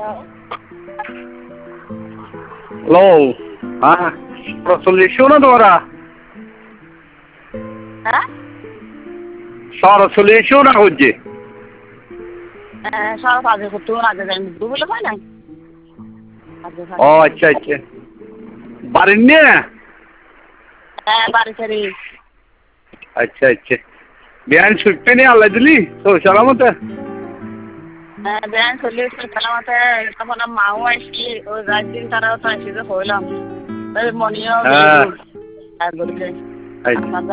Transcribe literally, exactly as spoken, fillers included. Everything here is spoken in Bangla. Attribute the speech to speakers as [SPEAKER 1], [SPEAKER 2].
[SPEAKER 1] হ্যালো, হ্যাঁ চল্লিশও না তোমরা
[SPEAKER 2] হ্যাঁ
[SPEAKER 1] সারা চল্লিশও না হচ্ছে
[SPEAKER 2] সব কাজে করতে আগে যাই বলে পাই নাই
[SPEAKER 1] ও আচ্ছা আচ্ছা বাড়ির নিয়ে
[SPEAKER 2] হ্যাঁ বাড়ি সারি
[SPEAKER 1] আচ্ছা আচ্ছা বিয়ান ছুটতে নিয়ে আল্লাহ দিলি তো সালামতে
[SPEAKER 2] হ্যাঁ ব্যায়াম চলি সালামতে তখন মাও আসছি ওই রাত দিন তারাও তো আসি যে হইলাম মনিও
[SPEAKER 1] হ্যাঁ
[SPEAKER 2] তারপরে